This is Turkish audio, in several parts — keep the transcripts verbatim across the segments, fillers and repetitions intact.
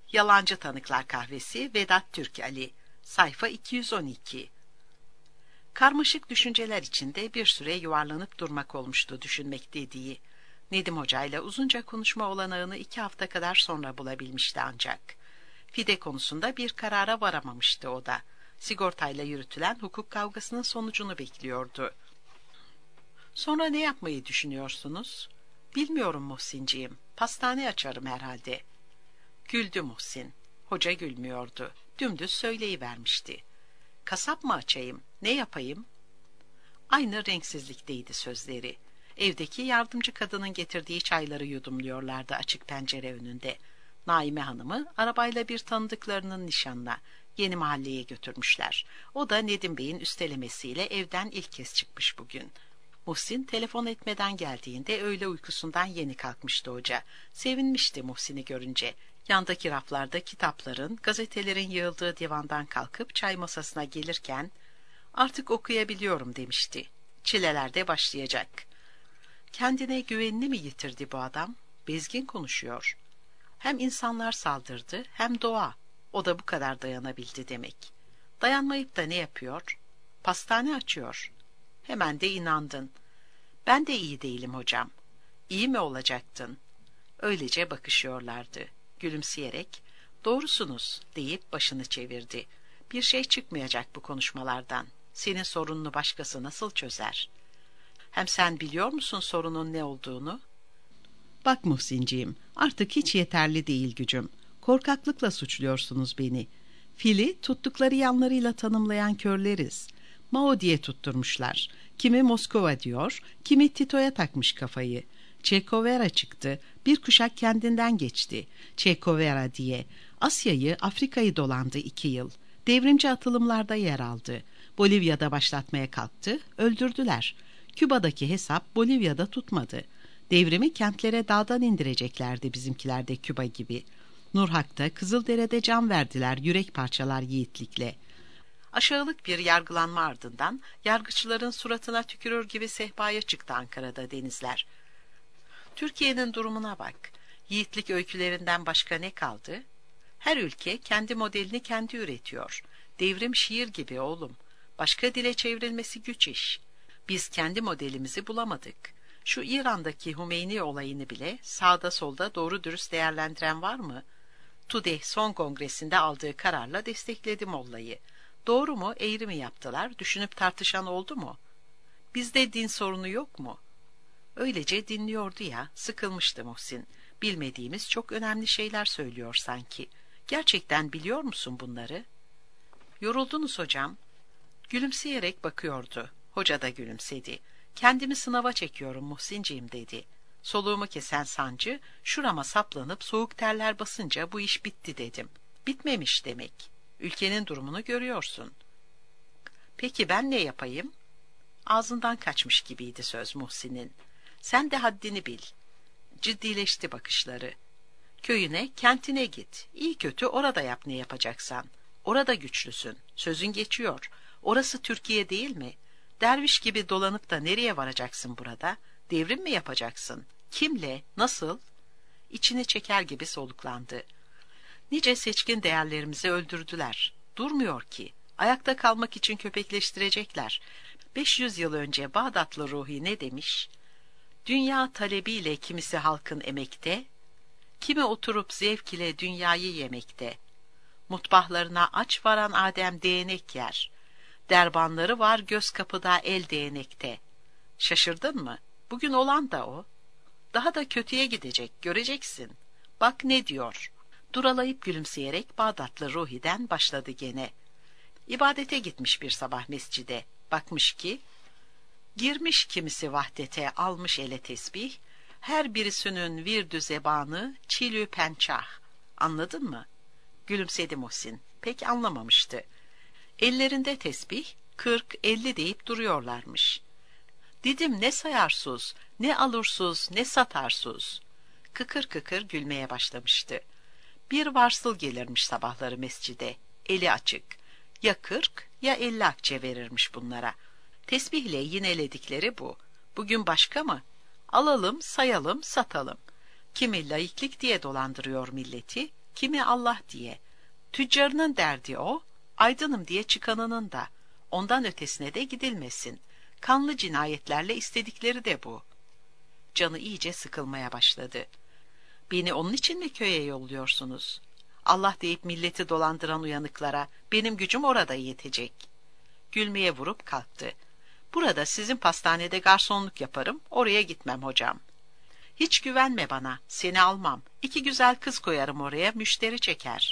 Yalancı Tanıklar Kahvesi, Vedat Türk Ali. Sayfa iki yüz on iki. Karmaşık düşünceler içinde bir süre yuvarlanıp durmak olmuştu düşünmek dediği. Nedim Hoca ile uzunca konuşma olanağını iki hafta kadar sonra bulabilmişti ancak. Fide konusunda bir karara varamamıştı o da. Sigortayla yürütülen hukuk kavgasının sonucunu bekliyordu. Sonra ne yapmayı düşünüyorsunuz? Bilmiyorum Muhsinciğim. Pastane açarım herhalde. Güldü Muhsin. Hoca gülmüyordu. Dümdüz söyleyivermişti. Kasap mı açayım? Ne yapayım? Aynı renksizlikteydi sözleri. Evdeki yardımcı kadının getirdiği çayları yudumluyorlardı açık pencere önünde. Naime Hanım'ı arabayla bir tanıdıklarının nişanına, yeni mahalleye götürmüşler. O da Nedim Bey'in üstelemesiyle evden ilk kez çıkmış bugün. Muhsin telefon etmeden geldiğinde öğle uykusundan yeni kalkmıştı hoca. Sevinmişti Muhsin'i görünce. Yandaki raflarda kitapların, gazetelerin yığıldığı divandan kalkıp çay masasına gelirken "Artık okuyabiliyorum" demişti. Çileler de başlayacak. Kendine güvenini mi yitirdi bu adam? Bezgin konuşuyor. Hem insanlar saldırdı hem doğa. O da bu kadar dayanabildi demek. Dayanmayıp da ne yapıyor? Pastane açıyor. Hemen de inandın. Ben de iyi değilim hocam. İyi mi olacaktın? Öylece bakışıyorlardı. Gülümseyerek "Doğrusunuz" deyip başını çevirdi. Bir şey çıkmayacak bu konuşmalardan. Senin sorununu başkası nasıl çözer? Hem sen biliyor musun sorunun ne olduğunu? Bak Muhsinciğim, artık hiç yeterli değil gücüm. Korkaklıkla suçluyorsunuz beni. Fili tuttukları yanlarıyla tanımlayan körleriz. Mao diye tutturmuşlar. Kimi Moskova diyor, kimi Tito'ya takmış kafayı. Che Guevara çıktı, bir kuşak kendinden geçti. Che Guevara diye. Asya'yı, Afrika'yı dolandı iki yıl. Devrimci atılımlarda yer aldı. Bolivya'da başlatmaya kalktı, öldürdüler. Küba'daki hesap Bolivya'da tutmadı. Devrimi kentlere dağdan indireceklerdi bizimkiler de Küba gibi. Nurhak'ta, Kızıldere'de can verdiler yürek parçalar yiğitlikle. Aşağılık bir yargılanma ardından yargıçların suratına tükürür gibi sehpaya çıktı Ankara'da denizler. Türkiye'nin durumuna bak. Yiğitlik öykülerinden başka ne kaldı? Her ülke kendi modelini kendi üretiyor. Devrim şiir gibi oğlum. Başka dile çevrilmesi güç iş. Biz kendi modelimizi bulamadık. Şu İran'daki Hümeyni olayını bile sağda solda doğru dürüst değerlendiren var mı? TÜDEH son kongresinde aldığı kararla destekledi Molla'yı. Doğru mu, eğri mi yaptılar, düşünüp tartışan oldu mu? Bizde din sorunu yok mu? Öylece dinliyordu ya, sıkılmıştı Muhsin. Bilmediğimiz çok önemli şeyler söylüyor sanki. Gerçekten biliyor musun bunları? Yoruldunuz hocam. Gülümseyerek bakıyordu. Hoca da gülümsedi. Kendimi sınava çekiyorum Muhsinciğim dedi. Soluğumu kesen sancı şurama saplanıp soğuk terler basınca bu iş bitti dedim. Bitmemiş demek. Ülkenin durumunu görüyorsun. Peki ben ne yapayım? Ağzından kaçmış gibiydi söz Muhsin'in. Sen de haddini bil. Ciddileşti bakışları. Köyüne, kentine git. İyi kötü orada yap ne yapacaksan. Orada güçlüsün. Sözün geçiyor. Orası Türkiye değil mi? Derviş gibi dolanıp da nereye varacaksın burada? Devrim mi yapacaksın? Kimle? Nasıl? İçine çeker gibi soluklandı. Nice seçkin değerlerimizi öldürdüler. Durmuyor ki. Ayakta kalmak için köpekleştirecekler. beş yüz yıl önce Bağdatlı Ruhi ne demiş? Dünya talebiyle kimisi halkın emekte, kimi oturup zevk ile dünyayı yemekte. Mutbahlarına aç varan Adem değnek yer. Derbanları var göz kapıda el değnekte. Şaşırdın mı? Bugün olan da o. Daha da kötüye gidecek, göreceksin. Bak ne diyor. Duralayıp gülümseyerek Bağdatlı Ruhi'den başladı gene. İbadete gitmiş bir sabah mescide. Bakmış ki, girmiş kimisi vahdete almış ele tesbih, her birisinin virdü zebanı çilü pençah. Anladın mı? Gülümsedi Muhsin. Pek anlamamıştı. Ellerinde tesbih, kırk, elli deyip duruyorlarmış. Didim ne sayarsuz, ne alursuz, ne satarsuz. Kıkır kıkır gülmeye başlamıştı. Bir varsıl gelirmiş sabahları mescide, eli açık. Ya kırk ya elli akçe verirmiş bunlara. Tesbihle yineledikleri bu. Bugün başka mı? Alalım, sayalım, satalım. Kimi laiklik diye dolandırıyor milleti, kimi Allah diye. Tüccarının derdi o, aydınım diye çıkanının da. Ondan ötesine de gidilmesin. Kanlı cinayetlerle istedikleri de bu. Canı iyice sıkılmaya başladı. Beni onun için mi köye yolluyorsunuz? Allah deyip milleti dolandıran uyanıklara benim gücüm orada yetecek. Gülmeye vurup kalktı. Burada sizin pastanede garsonluk yaparım, oraya gitmem hocam. Hiç güvenme bana, seni almam. İki güzel kız koyarım oraya, müşteri çeker.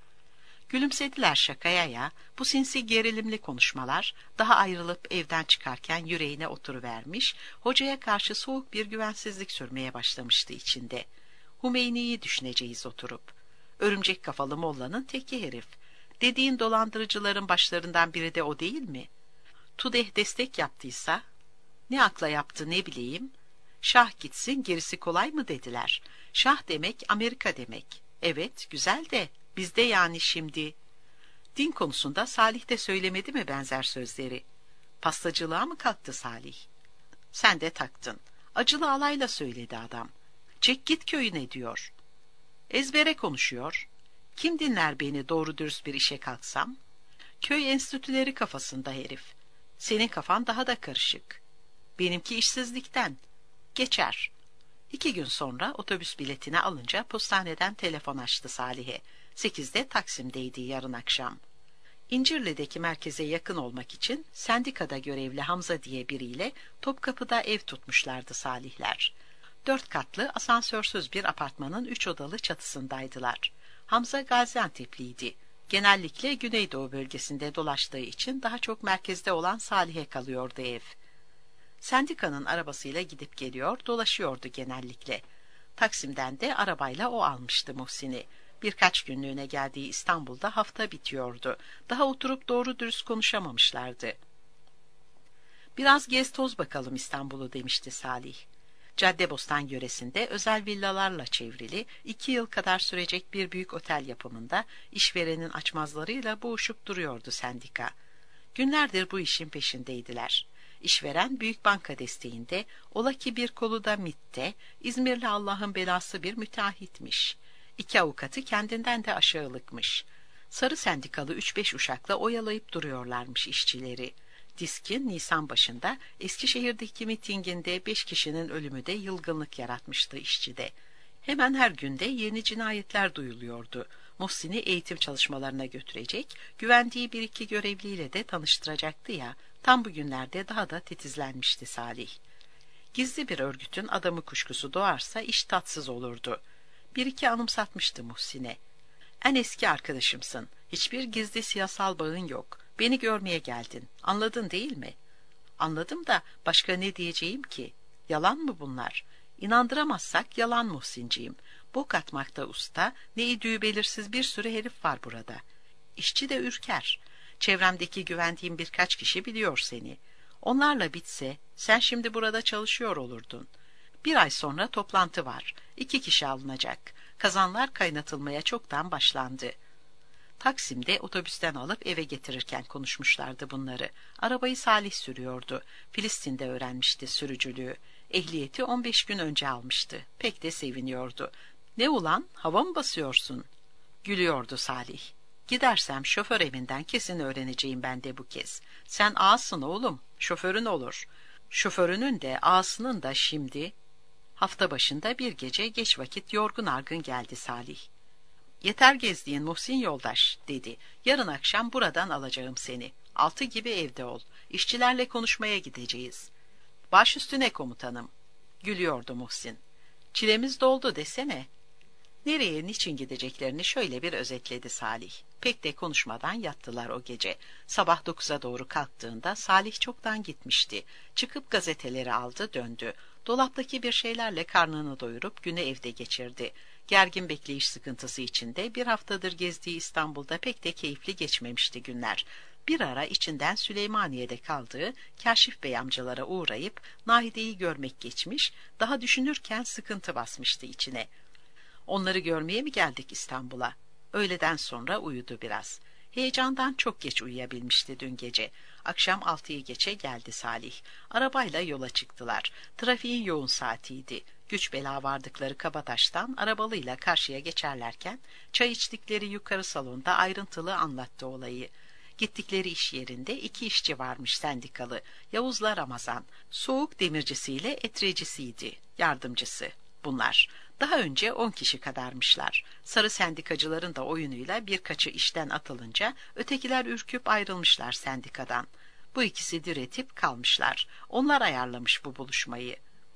Gülümsediler şakaya ya, bu sinsi gerilimli konuşmalar daha ayrılıp evden çıkarken yüreğine oturuvermiş, hocaya karşı soğuk bir güvensizlik sürmeye başlamıştı içinde. Hümeyni'yi düşüneceğiz oturup. Örümcek kafalı mollanın teki herif. Dediğin dolandırıcıların başlarından biri de o değil mi? Tudeh destek yaptıysa, ne akla yaptı ne bileyim, şah gitsin gerisi kolay mı dediler. Şah demek Amerika demek. Evet güzel de bizde yani şimdi. Din konusunda Salih de söylemedi mi benzer sözleri? Pastacılığa mı kalktı Salih? Sen de taktın. Acılı alayla söyledi adam. Çek git köyüne diyor. Ezbere konuşuyor. Kim dinler beni doğru dürüst bir işe kalksam? Köy enstitüleri kafasında herif. Senin kafan daha da karışık. Benimki işsizlikten. Geçer. İki gün sonra otobüs biletini alınca postaneden telefon açtı Salih'e. Sekizde Taksim'deydi yarın akşam. İncirli'deki merkeze yakın olmak için sendikada görevli Hamza diye biriyle Topkapı'da ev tutmuşlardı Salihler. Dört katlı asansörsüz bir apartmanın üç odalı çatısındaydılar. Hamza Gaziantep'liydi. Genellikle Güneydoğu bölgesinde dolaştığı için daha çok merkezde olan Salih'e kalıyordu ev. Sendikanın arabasıyla gidip geliyor, dolaşıyordu genellikle. Taksim'den de arabayla o almıştı Muhsin'i. Birkaç günlüğüne geldiği İstanbul'da hafta bitiyordu. Daha oturup doğru dürüst konuşamamışlardı. Biraz gez toz bakalım İstanbul'u demişti Salih. Caddebostan yöresinde özel villalarla çevrili, iki yıl kadar sürecek bir büyük otel yapımında işverenin açmazlarıyla boğuşup duruyordu sendika. Günlerdir bu işin peşindeydiler. İşveren büyük banka desteğinde, ola ki bir kolu da M İ T'te, İzmirli Allah'ın belası bir müteahhitmiş. İki avukatı kendinden de aşağılıkmış. Sarı sendikalı üç beş uşakla oyalayıp duruyorlarmış işçileri. Diskin Nisan başında Eskişehir'deki mitinginde beş kişinin ölümü de yılgınlık yaratmıştı işçide. Hemen her günde yeni cinayetler duyuluyordu. Muhsin'i eğitim çalışmalarına götürecek, güvendiği bir iki görevliyle de tanıştıracaktı ya, tam bu günlerde daha da titizlenmişti Salih. Gizli bir örgütün adamı kuşkusu doğarsa iş tatsız olurdu. Bir iki anımsatmıştı Muhsin'e. En eski arkadaşımsın, hiçbir gizli siyasal bağın yok. Beni görmeye geldin, anladın değil mi? Anladım da başka ne diyeceğim ki? Yalan mı bunlar? İnandıramazsak yalan Muhsinciğim. Bok atmakta usta, ne idüğü belirsiz bir sürü herif var burada. İşçi de ürker. Çevremdeki güvendiğim birkaç kişi biliyor seni. Onlarla bitse, sen şimdi burada çalışıyor olurdun. Bir ay sonra toplantı var. İki kişi alınacak. Kazanlar kaynatılmaya çoktan başlandı. Taksim'de otobüsten alıp eve getirirken konuşmuşlardı bunları. Arabayı Salih sürüyordu. Filistin'de öğrenmişti sürücülüğü. Ehliyeti on beş gün önce almıştı. Pek de seviniyordu. Ne ulan, hava mı basıyorsun? Gülüyordu Salih. Gidersem şoför evinden kesin öğreneceğim ben de bu kez. Sen ağasın oğlum, şoförün olur. Şoförünün de ağasının da şimdi... Hafta başında bir gece geç vakit yorgun argın geldi Salih. Yeter gezdiğin Muhsin yoldaş dedi. Yarın akşam buradan alacağım seni. Altı gibi evde ol. İşçilerle konuşmaya gideceğiz. Baş üstüne komutanım. Gülüyordu Muhsin. Çilemiz doldu desene. Nereye niçin gideceklerini şöyle bir özetledi Salih. Pek de konuşmadan yattılar o gece. Sabah dokuza doğru kalktığında Salih çoktan gitmişti. Çıkıp gazeteleri aldı döndü. Dolaptaki bir şeylerle karnını doyurup günü evde geçirdi. Gergin bekleyiş sıkıntısı içinde bir haftadır gezdiği İstanbul'da pek de keyifli geçmemişti günler. Bir ara içinden Süleymaniye'de kaldığı Kaşif Bey amcalara uğrayıp Nahide'yi görmek geçmiş, daha düşünürken sıkıntı basmıştı içine. Onları görmeye mi geldik İstanbul'a? Öğleden sonra uyudu biraz. Heyecandan çok geç uyuyabilmişti dün gece. Akşam altıyı geçe geldi Salih. Arabayla yola çıktılar. Trafiğin yoğun saatiydi. Güç bela vardıkları Kabataş'tan arabalıyla karşıya geçerlerken çay içtikleri yukarı salonda ayrıntılı anlattı olayı. Gittikleri iş yerinde iki işçi varmış sendikalı. Yavuz'la Ramazan, soğuk demircisiyle etrecisiydi, yardımcısı. Bunlar daha önce on kişi kadarmışlar. Sarı sendikacıların da oyunuyla birkaçı işten atılınca ötekiler ürküp ayrılmışlar sendikadan. Bu ikisi diretip kalmışlar. Onlar ayarlamış bu buluşmayı.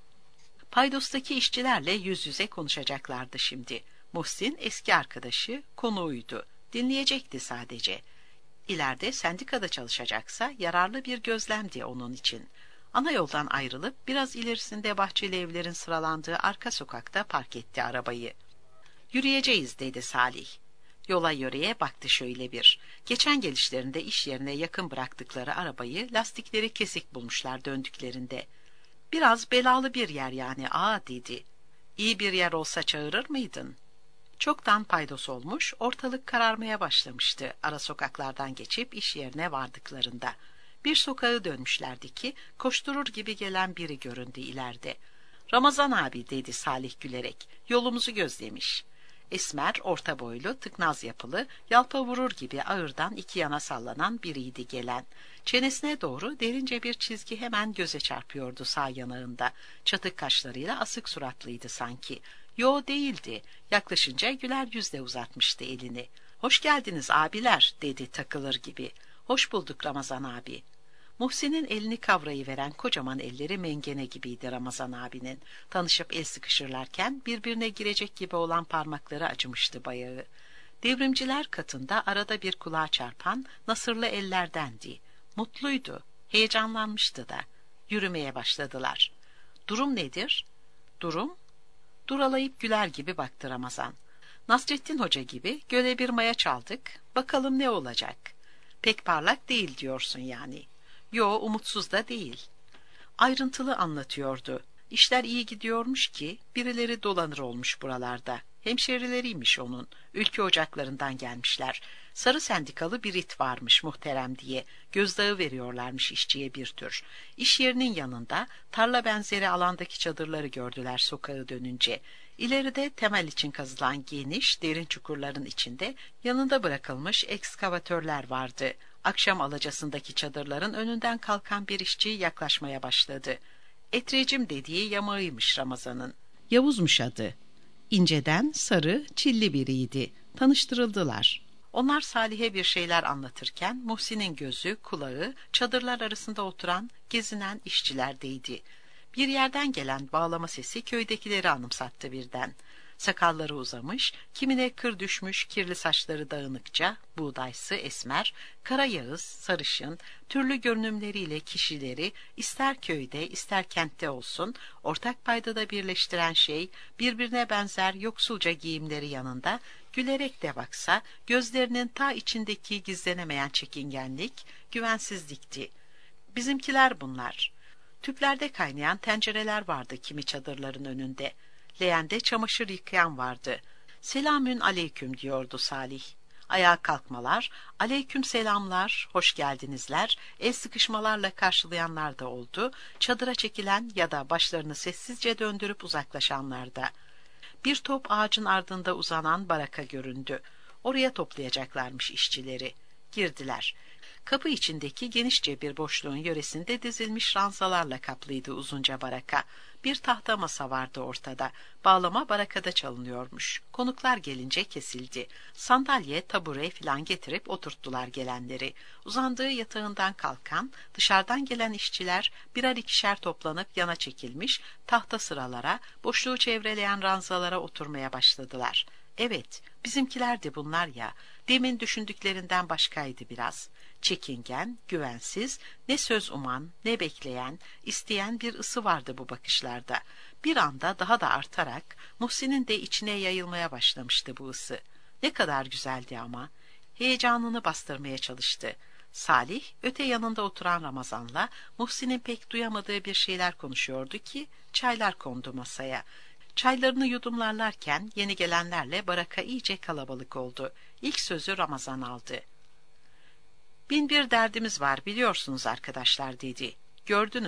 Paydos'taki işçilerle yüz yüze konuşacaklardı şimdi. Muhsin eski arkadaşı, konuğuydu. Dinleyecekti sadece. İleride sendikada çalışacaksa yararlı bir gözlemdi onun için. Ana yoldan ayrılıp biraz ilerisinde bahçeli evlerin sıralandığı arka sokakta park etti arabayı. Yürüyeceğiz dedi Salih. Yola yöreye baktı şöyle bir. Geçen gelişlerinde iş yerine yakın bıraktıkları arabayı lastikleri kesik bulmuşlar döndüklerinde. Biraz belalı bir yer yani aa dedi. İyi bir yer olsa çağırır mıydın? Çoktan paydos olmuş, ortalık kararmaya başlamıştı ara sokaklardan geçip iş yerine vardıklarında. Bir sokağı dönmüşlerdi ki koşturur gibi gelen biri göründü ileride. Ramazan abi dedi Salih gülerek, yolumuzu gözlemiş. Esmer, orta boylu, tıknaz yapılı, yalpa vurur gibi ağırdan iki yana sallanan biriydi gelen. Çenesine doğru derince bir çizgi hemen göze çarpıyordu sağ yanağında. Çatık kaşlarıyla asık suratlıydı sanki. Yo değildi. Yaklaşınca güler yüzle uzatmıştı elini. Hoş geldiniz abiler dedi takılır gibi. Hoş bulduk Ramazan abi. Muhsin'in elini kavrayıveren kocaman elleri mengene gibiydi Ramazan abinin. Tanışıp el sıkışırlarken birbirine girecek gibi olan parmakları acımıştı bayağı. Devrimciler katında arada bir kulağa çarpan nasırlı ellerdendi. Mutluydu, heyecanlanmıştı da. Yürümeye başladılar. Durum nedir? Durum? Duralayıp güler gibi baktı Ramazan. Nasrettin Hoca gibi göle bir maya çaldık, bakalım ne olacak? Pek parlak değil diyorsun yani. Yo, umutsuz da değil. Ayrıntılı anlatıyordu. İşler iyi gidiyormuş ki birileri dolanır olmuş buralarda. Hemşerileriymiş onun. Ülke ocaklarından gelmişler. Sarı sendikalı bir it varmış muhterem diye. Gözdağı veriyorlarmış işçiye bir tür. İş yerinin yanında tarla benzeri alandaki çadırları gördüler sokağı dönünce. İleride temel için kazılan geniş derin çukurların içinde yanında bırakılmış ekskavatörler vardı. Akşam alacasındaki çadırların önünden kalkan bir işçi yaklaşmaya başladı. Etrecim dediği yamağıymış Ramazan'ın. Yavuzmuş adı. İnceden, sarı, çilli biriydi. Tanıştırıldılar. Onlar Salih'e bir şeyler anlatırken Muhsin'in gözü, kulağı çadırlar arasında oturan, gezinen işçilerdeydi. Bir yerden gelen bağlama sesi köydekileri anımsattı birden. Sakalları uzamış, kimine kır düşmüş kirli saçları dağınıkça, buğdaysı esmer, kara yağız, sarışın, türlü görünümleriyle kişileri ister köyde ister kentte olsun, ortak paydada birleştiren şey birbirine benzer yoksulca giyimleri yanında, gülerek de baksa gözlerinin ta içindeki gizlenemeyen çekingenlik, güvensizlikti. Bizimkiler bunlar. Tüplerde kaynayan tencereler vardı kimi çadırların önünde. Leğende çamaşır yıkayan vardı. Selamün aleyküm diyordu Salih. Ayağa kalkmalar, aleyküm selamlar, hoş geldinizler, el sıkışmalarla karşılayanlar da oldu. Çadıra çekilen ya da başlarını sessizce döndürüp uzaklaşanlar da. Bir top ağacın ardında uzanan baraka göründü. Oraya toplayacaklarmış işçileri. Girdiler. Kapı içindeki genişçe bir boşluğun yöresinde dizilmiş ranzalarla kaplıydı uzunca baraka. Bir tahta masa vardı ortada. Bağlama barakada çalınıyormuş. Konuklar gelince kesildi. Sandalye, tabure filan getirip oturttular gelenleri. Uzandığı yatağından kalkan, dışarıdan gelen işçiler birer ikişer toplanıp yana çekilmiş, tahta sıralara, boşluğu çevreleyen ranzalara oturmaya başladılar. Evet, bizimkilerdi bunlar ya. Demin düşündüklerinden başkaydı biraz. Çekingen, güvensiz, ne söz uman, ne bekleyen, isteyen bir ısı vardı bu bakışlarda. Bir anda daha da artarak Muhsin'in de içine yayılmaya başlamıştı bu ısı. Ne kadar güzeldi ama. Heyecanını bastırmaya çalıştı. Salih, öte yanında oturan Ramazan'la Muhsin'in pek duyamadığı bir şeyler konuşuyordu ki çaylar kondu masaya. Çaylarını yudumlarlarken yeni gelenlerle baraka iyice kalabalık oldu. İlk sözü Ramazan aldı. Bin bir derdimiz var biliyorsunuz arkadaşlar dedi. Gördünüz.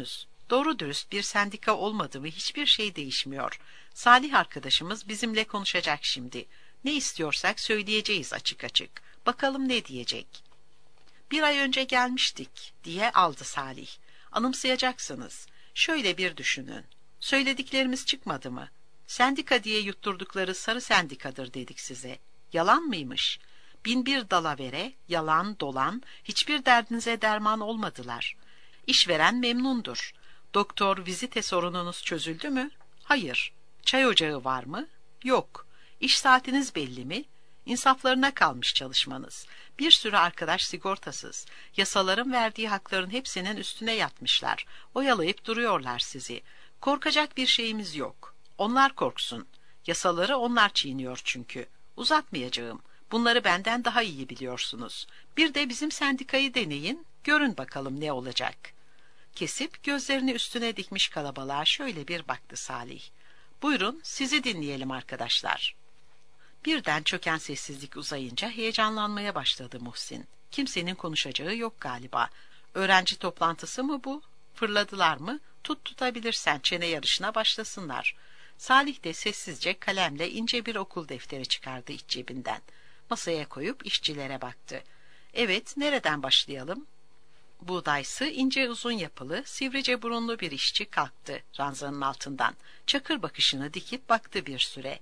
Doğru dürüst bir sendika olmadı mı hiçbir şey değişmiyor. Salih arkadaşımız bizimle konuşacak şimdi. Ne istiyorsak söyleyeceğiz açık açık. Bakalım ne diyecek. Bir ay önce gelmiştik diye aldı Salih. Anımsayacaksınız. Şöyle bir düşünün. Söylediklerimiz çıkmadı mı? Sendika diye yutturdukları sarı sendikadır dedik size. Yalan mıymış? Bin bir dalavere, yalan, dolan, hiçbir derdinize derman olmadılar. İşveren memnundur. Doktor, vizite sorununuz çözüldü mü? Hayır. Çay ocağı var mı? Yok. İş saatiniz belli mi? İnsaflarına kalmış çalışmanız. Bir sürü arkadaş sigortasız. Yasaların verdiği hakların hepsinin üstüne yatmışlar. Oyalayıp duruyorlar sizi. Korkacak bir şeyimiz yok. Onlar korksun. Yasaları onlar çiğniyor çünkü. Uzatmayacağım. Bunları benden daha iyi biliyorsunuz. Bir de bizim sendikayı deneyin. Görün bakalım ne olacak. Kesip gözlerini üstüne dikmiş kalabalığa şöyle bir baktı Salih. Buyurun sizi dinleyelim arkadaşlar. Birden çöken sessizlik uzayınca heyecanlanmaya başladı Muhsin. Kimsenin konuşacağı yok galiba. Öğrenci toplantısı mı bu? Fırladılar mı? Tut tutabilirsen çene yarışına başlasınlar. Salih de sessizce kalemle ince bir okul defteri çıkardı iç cebinden. Masaya koyup işçilere baktı. Evet, nereden başlayalım? Buğdaysı, ince uzun yapılı, sivrice burunlu bir işçi kalktı ranzanın altından. Çakır bakışını dikip baktı bir süre.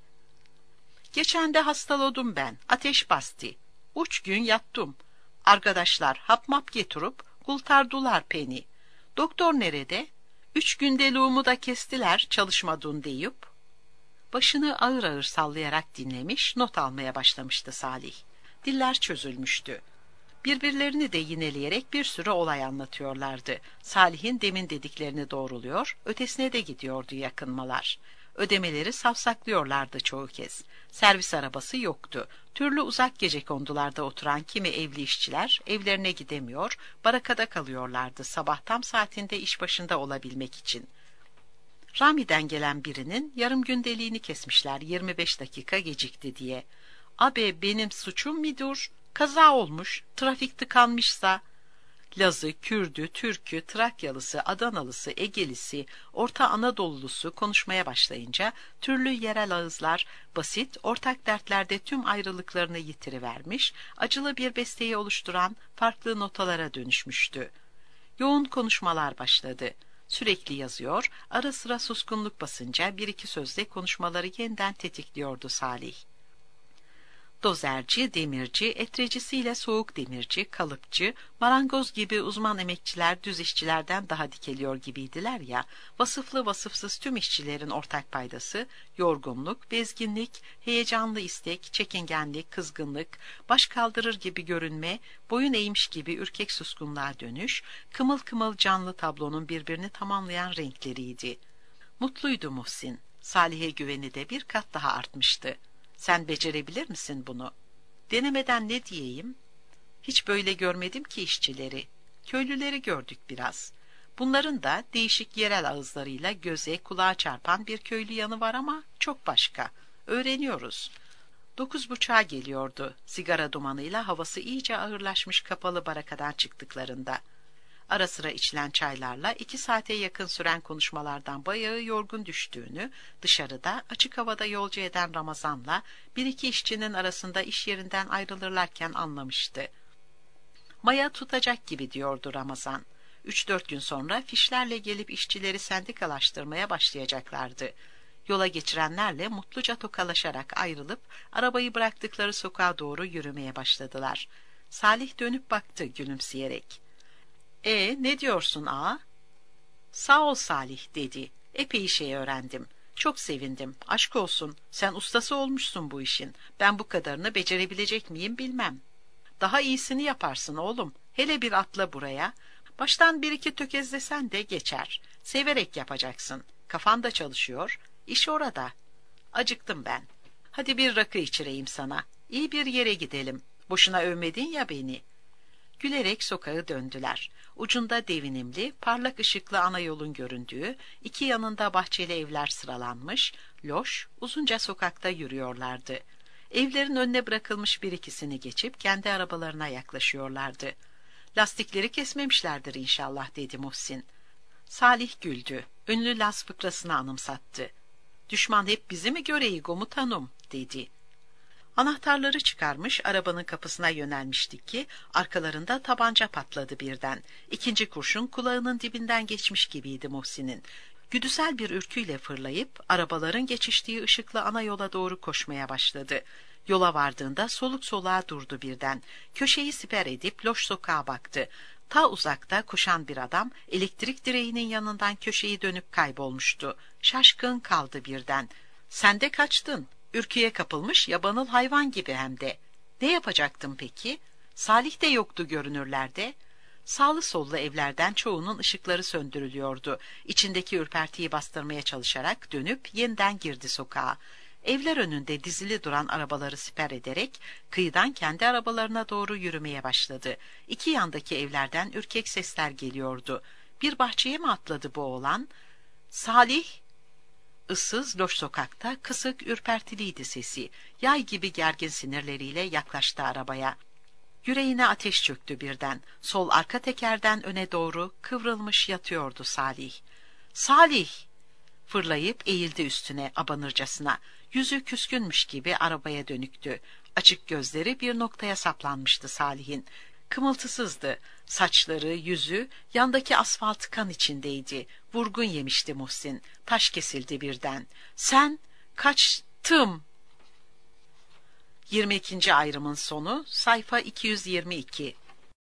Geçen de hastaladım ben, ateş bastı. Üç gün yattım. Arkadaşlar hap map getirip kultardular beni. Doktor nerede? Üç gündeliğimi da kestiler çalışmadın deyip. Başını ağır ağır sallayarak dinlemiş, not almaya başlamıştı Salih. Diller çözülmüştü. Birbirlerini de yineleyerek bir sürü olay anlatıyorlardı. Salih'in demin dediklerini doğruluyor, ötesine de gidiyordu yakınmalar. Ödemeleri savsaklıyorlardı çoğu kez. Servis arabası yoktu. Türlü uzak gecekondularda oturan kimi evli işçiler evlerine gidemiyor, barakada kalıyorlardı sabah tam saatinde iş başında olabilmek için. Rami'den gelen birinin yarım gündeliğini kesmişler yirmi beş dakika gecikti diye. Abi benim suçum midur? Kaza olmuş, trafik tıkanmışsa. Lazı, Kürdü, Türkü, Trakyalısı, Adanalısı, Egelisi, Orta Anadolulusu konuşmaya başlayınca türlü yerel ağızlar basit, ortak dertlerde tüm ayrılıklarını yitirivermiş, acılı bir besteyi oluşturan farklı notalara dönüşmüştü. Yoğun konuşmalar başladı. Sürekli yazıyor, ara sıra suskunluk basınca bir iki sözle konuşmaları yeniden tetikliyordu Salih. Dozerci, demirci, etrecisiyle soğuk demirci, kalıpçı, marangoz gibi uzman emekçiler düz işçilerden daha dikeliyor gibiydiler ya, vasıflı vasıfsız tüm işçilerin ortak paydası, yorgunluk, bezginlik, heyecanlı istek, çekingenlik, kızgınlık, baş kaldırır gibi görünme, boyun eğmiş gibi ürkek suskunluğa dönüş, kımıl kımıl canlı tablonun birbirini tamamlayan renkleriydi. Mutluydu Muhsin, Salih'e güveni de bir kat daha artmıştı. Sen becerebilir misin bunu? Denemeden ne diyeyim? Hiç böyle görmedim ki işçileri. Köylüleri gördük biraz. Bunların da değişik yerel ağızlarıyla göze kulağa çarpan bir köylü yanı var ama çok başka. Öğreniyoruz. Dokuz buçuğa geliyordu sigara dumanıyla havası iyice ağırlaşmış kapalı barakadan çıktıklarında. Ara sıra içilen çaylarla iki saate yakın süren konuşmalardan bayağı yorgun düştüğünü, dışarıda açık havada yolcu eden Ramazan'la bir iki işçinin arasında iş yerinden ayrılırlarken anlamıştı. Maya tutacak gibi diyordu Ramazan. Üç dört gün sonra fişlerle gelip işçileri sendikalaştırmaya başlayacaklardı. Yola geçirenlerle mutluca tokalaşarak ayrılıp arabayı bıraktıkları sokağa doğru yürümeye başladılar. Salih dönüp baktı gülümseyerek. E ne diyorsun ağa? Sağ ol Salih dedi. Epey şey öğrendim. Çok sevindim. Aşk olsun. Sen ustası olmuşsun bu işin. Ben bu kadarını becerebilecek miyim bilmem. Daha iyisini yaparsın oğlum. Hele bir atla buraya. Baştan bir iki tökezlesen de geçer. Severek yapacaksın. Kafan da çalışıyor. İş orada. Acıktım ben. Hadi bir rakı içireyim sana. İyi bir yere gidelim. Boşuna övmedin ya beni. Gülerek sokağı döndüler. Ucunda devinimli, parlak ışıklı ana yolun göründüğü, iki yanında bahçeli evler sıralanmış, loş, uzunca sokakta yürüyorlardı. Evlerin önüne bırakılmış bir ikisini geçip kendi arabalarına yaklaşıyorlardı. Lastikleri kesmemişlerdir inşallah dedi Muhsin. Salih güldü. Ünlü Las fıkrasını anımsattı. Düşman hep bizi mi göreyi komutanım, dedi. Anahtarları çıkarmış arabanın kapısına yönelmişti ki arkalarında tabanca patladı birden. İkinci kurşun kulağının dibinden geçmiş gibiydi Muhsin'in. Güdüsel bir ürküyle fırlayıp arabaların geçiştiği ışıklı ana yola doğru koşmaya başladı. Yola vardığında soluk soluğa durdu birden. Köşeyi siper edip loş sokağa baktı. Ta uzakta koşan bir adam elektrik direğinin yanından köşeyi dönüp kaybolmuştu. Şaşkın kaldı birden. "Sen de kaçtın. Ürküye kapılmış yabanıl hayvan gibi hem de. Ne yapacaktın peki? Salih de yoktu görünürlerde." Sağlı sollu evlerden çoğunun ışıkları söndürülüyordu. İçindeki ürpertiyi bastırmaya çalışarak dönüp yeniden girdi sokağa. Evler önünde dizili duran arabaları siper ederek kıyıdan kendi arabalarına doğru yürümeye başladı. İki yandaki evlerden ürkek sesler geliyordu. Bir bahçeye mi atladı bu oğlan? "Salih!" Issız loş sokakta kısık ürpertiliydi sesi. Yay gibi gergin sinirleriyle yaklaştı arabaya. Yüreğine ateş çöktü birden. Sol arka tekerden öne doğru kıvrılmış yatıyordu Salih. "Salih!" Fırlayıp eğildi üstüne abanırcasına. Yüzü küskünmüş gibi arabaya dönüktü. Açık gözleri bir noktaya saplanmıştı Salih'in. Kımıltısızdı. Saçları, yüzü yandaki asfalt kan içindeydi. Vurgun yemişti Muhsin. Taş kesildi birden. "Sen kaçtım." yirmi ikinci ayrımın sonu, sayfa iki yüz yirmi iki.